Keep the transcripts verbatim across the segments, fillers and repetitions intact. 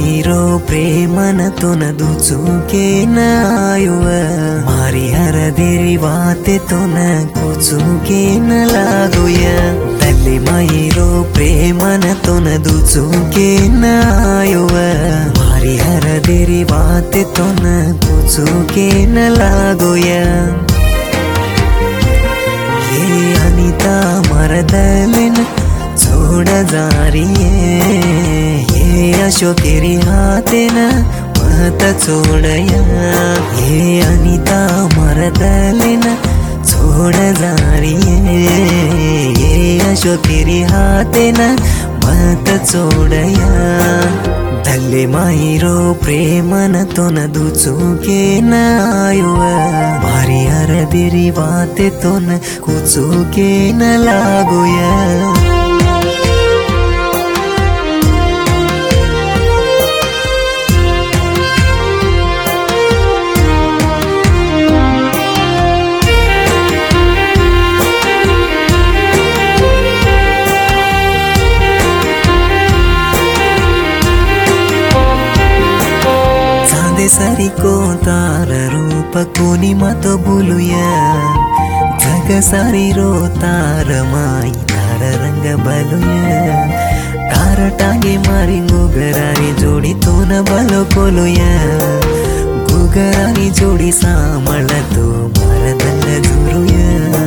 माहिरो प्रेमन तो न दुचुके न आयो मारी हर देरी बाते तो न कुचुके न लागो तले माहिरो प्रेमन तो न दुचुके न आयो मारी हर देरी बाते तो न कुचुके न लागो ये अनिता मरदलिन छोड़ जारिये ये अशोकेरी हाथेन मत छोड़या ये अनिता मरदलिन छोड़ जारिये ये अशोकेरी हाथेन मत छोड़या तले माहिरो प्रेमन तो न दुचुके न आयो मारी हर देरी बाते तो न कुचुके न लागो सरी को तार रूप कोनी मत बोलूया जग सारी रो तार माई तार रंग बलुया तार टांगे मारी गुगरारी जोड़ी तो न बलो कोलुया गुगरारी जोड़ी सामल तो मरदल जुरुया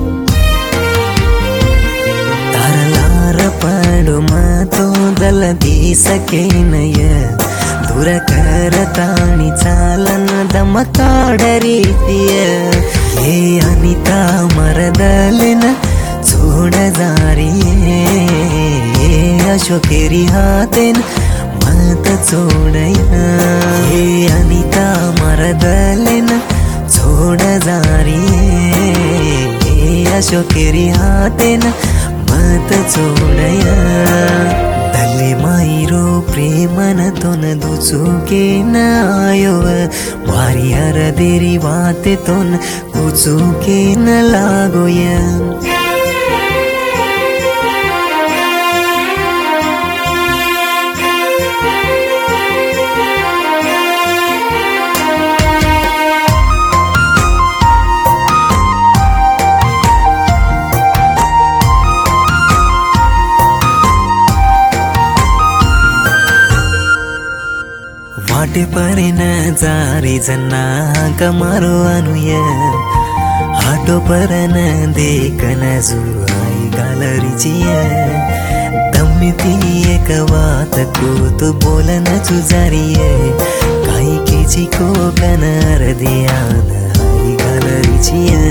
तार लार पड़ो मा तो दल दी सके नया दूर करतानी चालन दमकाड रीतिय ये अनिता मरदलिन छोड़ जारिये ये अशोकेरी हाथेन मत छोड़या ये अनिता मरदलिन छोड़ जारिये ये अशोकेरी हाथेन मत छोड़या तले माहिरो प्रेमन तो न दुचुके न आयो मारी हर देरी बाते तो न कुचुके न लागो वाटे परे न जारी जना कमारो अनुय हाटो पर न देख न जुआई गालरी चिया तम्मिती एक बात को तो बोल न चुजारिये काई किची को कनर दिया हाई गालरी चिया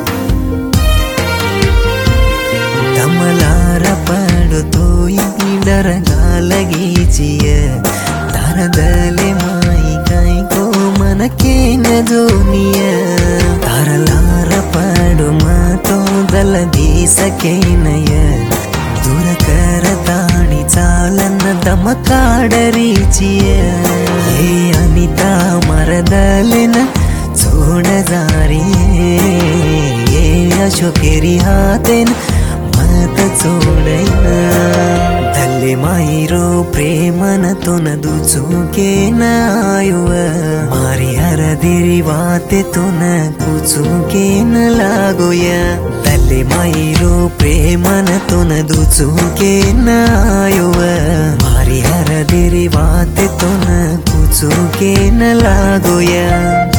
तमलार पड़ो तो ही डर गालगी चिया दले माई काई को मन के न जोनिया तार लार पड़ो मा तो दल दी सके नया दूर करतानी चालन दमकाड रीचिया ये अनिता मरदलिन छोड़ जारिये ये अशोकेरी हाथेन मत छोड़या तले माहिरो प्रेमन तो न दुचुके न आयो मारी हर देरी बाते तो न कुचुके न लागो तले माहिरो प्रेमन तो न दुचुके न आयो मारी हर देरी बाते तो न कुचुके न लागो।